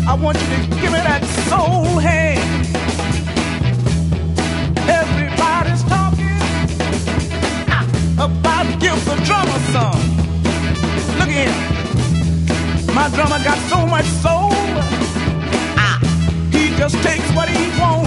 I want you to give me that soul hand. Everybody's talking about give the drummer some. Look at him. My drummer got so much soul. He just takes what he wants